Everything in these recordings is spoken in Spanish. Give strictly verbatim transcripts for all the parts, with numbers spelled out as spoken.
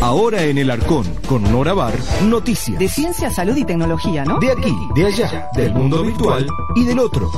Ahora en El Arcón, con Nora Bar, noticias. De ciencia, salud y tecnología, ¿no? De aquí, de allá, del mundo virtual y del otro.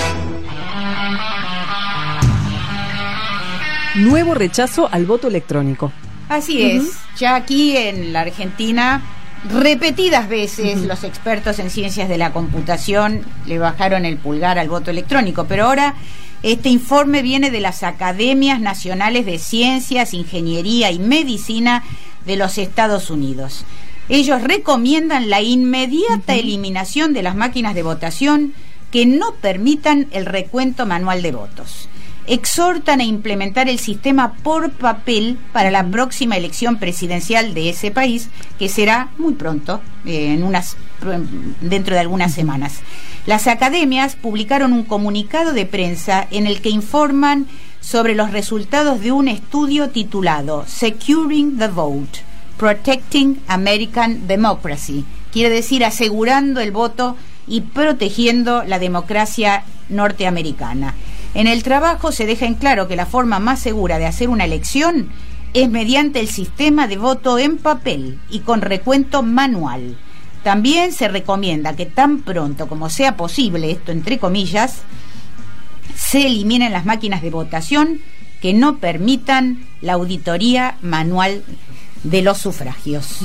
Nuevo rechazo al voto electrónico. Así es. Uh-huh. Ya aquí en la Argentina, repetidas veces uh-huh. los expertos en ciencias de la computación le bajaron el pulgar al voto electrónico, pero ahora este informe viene de las Academias Nacionales de Ciencias, Ingeniería y Medicina de los Estados Unidos. Ellos recomiendan la inmediata uh-huh. eliminación de las máquinas de votación que no permitan el recuento manual de votos. Exhortan a implementar el sistema por papel para la próxima elección presidencial de ese país, que será muy pronto, eh, en unas, dentro de algunas semanas. Las academias publicaron un comunicado de prensa en el que informan sobre los resultados de un estudio titulado Securing the Vote, Protecting American Democracy. Quiere decir asegurando el voto y protegiendo la democracia norteamericana. En el trabajo se deja en claro que la forma más segura de hacer una elección es mediante el sistema de voto en papel y con recuento manual. También se recomienda que tan pronto como sea posible, esto entre comillas, se eliminen las máquinas de votación que no permitan la auditoría manual de los sufragios.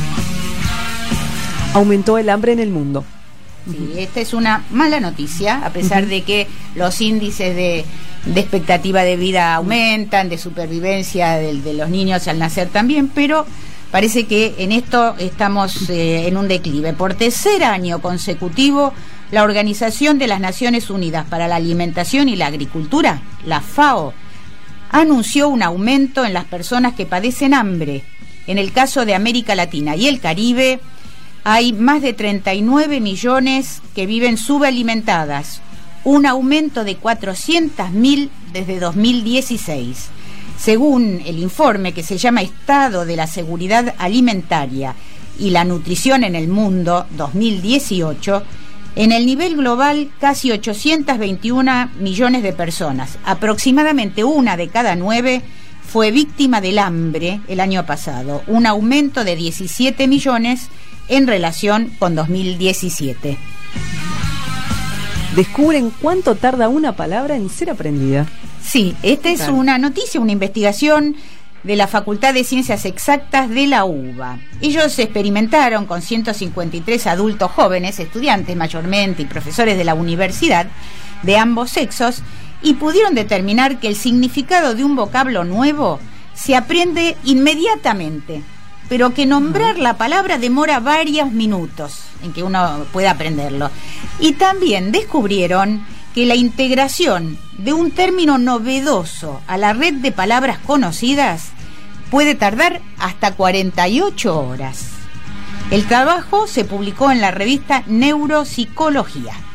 Aumentó el hambre en el mundo. Sí, esta es una mala noticia, a pesar uh-huh. de que los índices de, de expectativa de vida aumentan, de supervivencia de, de los niños al nacer también, pero parece que en esto estamos eh, en un declive. Por tercer año consecutivo, la Organización de las Naciones Unidas para la Alimentación y la Agricultura, la FAO, anunció un aumento en las personas que padecen hambre. En el caso de América Latina y el Caribe, hay más de treinta y nueve millones que viven subalimentadas, un aumento de cuatrocientos mil desde dos mil dieciséis. Según el informe que se llama Estado de la Seguridad Alimentaria y la Nutrición en el Mundo dos mil dieciocho, en el nivel global casi ochocientos veintiuno millones de personas, aproximadamente una de cada nueve, fue víctima del hambre el año pasado, un aumento de diecisiete millones en relación con dos mil diecisiete. Descubren cuánto tarda una palabra en ser aprendida. Sí, esta es claro. una noticia, una investigación de la Facultad de Ciencias Exactas de la UBA. Ellos experimentaron con ciento cincuenta y tres adultos jóvenes, estudiantes mayormente y profesores de la universidad, de ambos sexos, y pudieron determinar que el significado de un vocablo nuevo se aprende inmediatamente, pero que nombrar la palabra demora varios minutos en que uno pueda aprenderlo. Y también descubrieron que la integración de un término novedoso a la red de palabras conocidas puede tardar hasta cuarenta y ocho horas. El trabajo se publicó en la revista Neuropsicología.